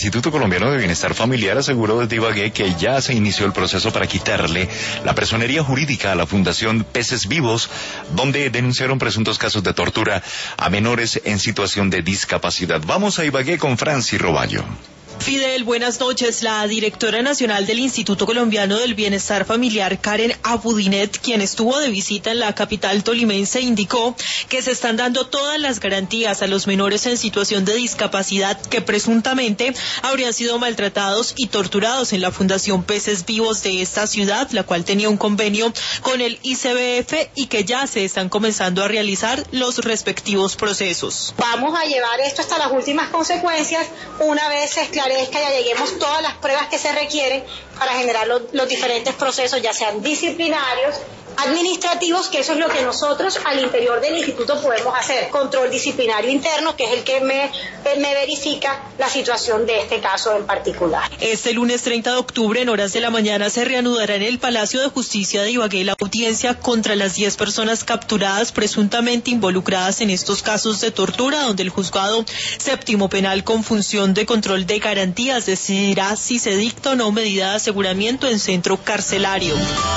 Instituto Colombiano de Bienestar Familiar aseguró desde Ibagué que ya se inició el proceso para quitarle la personería jurídica a la Fundación Peces Vivos, donde denunciaron presuntos casos de tortura a menores en situación de discapacidad. Vamos a Ibagué con Franci Roballo. Fidel, buenas noches. La directora nacional del Instituto Colombiano del Bienestar Familiar, Karen Abudinet, quien estuvo de visita en la capital tolimense, indicó que se están dando todas las garantías a los menores en situación de discapacidad que presuntamente habrían sido maltratados y torturados en la Fundación Peces Vivos de esta ciudad, la cual tenía un convenio con el ICBF y que ya se están comenzando a realizar los respectivos procesos. Vamos a llevar esto hasta las últimas consecuencias una vez se esclarezca y ya lleguemos todas las pruebas que se requieren para generar los diferentes procesos, ya sean disciplinarios, administrativos, que eso es lo que nosotros al interior del instituto podemos hacer, control disciplinario interno, que es el que me verifica la situación de este caso en particular. Este lunes 30 de octubre, en horas de la mañana, se reanudará en el Palacio de Justicia de Ibagué la audiencia contra las 10 personas capturadas presuntamente involucradas en estos casos de tortura, donde el juzgado séptimo penal con función de control de garantías decidirá si se dicta o no medida de aseguramiento en centro carcelario.